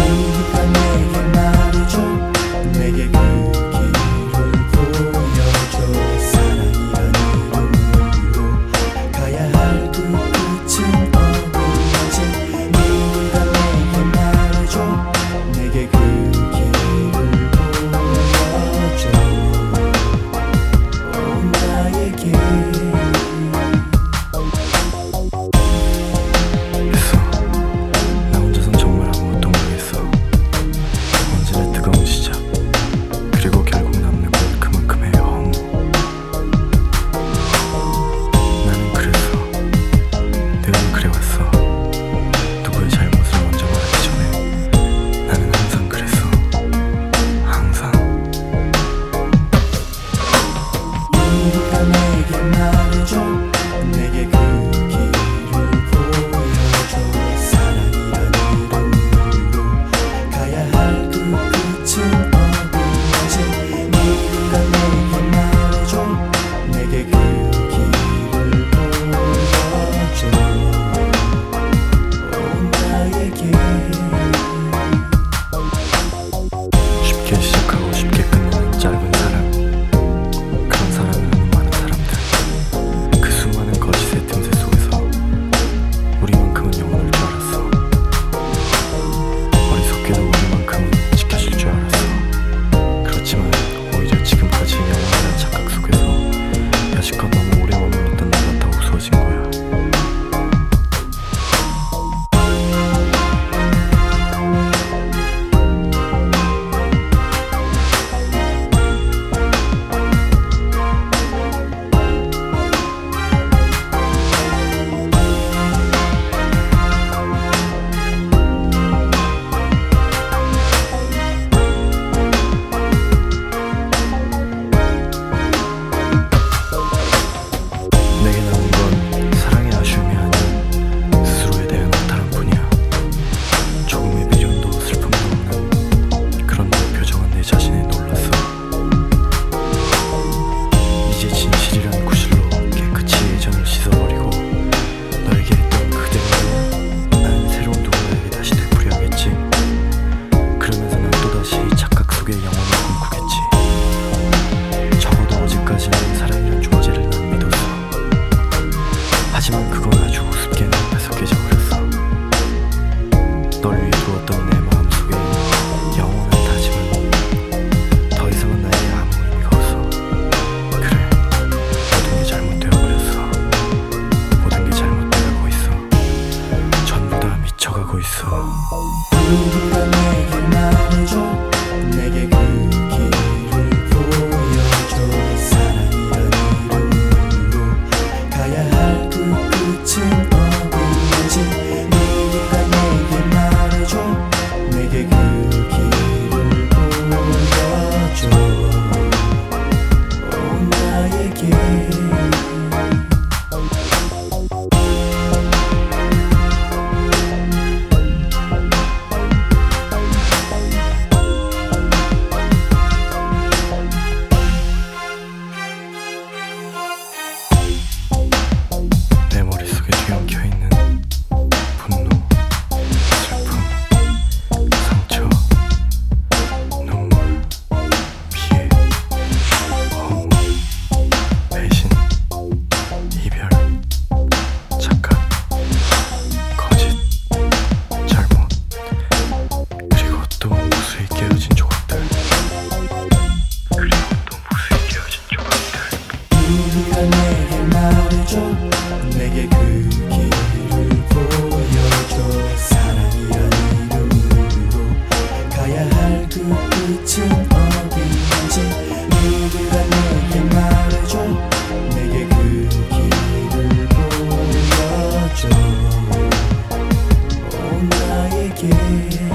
누가 내게 말해줘 내게 그 길을 보여줘 사랑이란 이름으로 가야 할 그 끝은 어디인지 누가 내게 말해줘 내게 그 길을 보여줘 나에게 나 혼자선 정말 아무것도 모르겠어. 언제나 뜨거운 시작, 그리고 결국 남는 건 그만큼의 허무. 나는 그랬어. 늘 그래왔어. 누구의 잘못을 먼저 말하기 전에 나는 항상 그랬어. 항상. 누가 내게 말해줘 내게 그 길을 보여줘 사랑이란 이름으로 가야 할 그 끝은 어디인지 누가 내게 말해줘 내게 그 길을 보여줘 나에게 쉽게 시작하고 쉽게 끝나는 짧은 사랑. 그런 사랑을 하는 많은 사람들. 그 수많은 거짓의 틈새 속에서 우리만큼은 영원할 줄 알았어. 어리석게도 우리만큼은 지켜질 줄 알았어. 그렇지만 오히려 지금까지 영원한 착각 속에서 여지껏 너무 오래 머물렀던 나가 더 우스워진 거야. 내게 남은 건 사랑의 아쉬움이 아닌 스스로에 대한 허탈한 뿐이야. 조금의 미련도 슬픔도 없는 그런 내 표정은 내 자신에 놀랐어. 이제 진실이란 구실로 깨끗이 예전을 씻어버리고 너에게 했던 그대로 난 새로운 누군가에게 다시 되풀이하겠지. 그러면서 난 또다시 착각 속의 영혼을 꿈꾸겠지. 적어도 어제까지는 사랑이란 존재를 난 믿었어. 하지만 그건 아주 우습게 내 앞에서 깨져버렸어. 널 위해 두었던 내 마음속에 영원한 다짐은 더 이상은 나에게 아무 의미가 없어. 그래, 모든 게 잘못되어버렸어. 모든 게 잘못되어가고 있어. 전부 다 미쳐가고 있어. 누가 내게 말해줘 내게 그 길을 보여줘 사랑이란 이름으로 가야 할 그 끝은 어디인지 누가 내게 말해줘 내게 그 길을 보여줘 나에게 내 머릿속에 뒤엉켜있는 분노, 슬픔, 상처, 눈물, 피해, 허무, 배신, 이별, 착각, 거짓, 잘못, 그리고 또 무수히 깨어진 조각들. 누가 내게 말해줘 내게 그 길을 보여줘 사랑이란 이름으로 가야 할 그 끝은 어디인지 누가 내게 말해줘 내게 그 길을 보여줘 나에게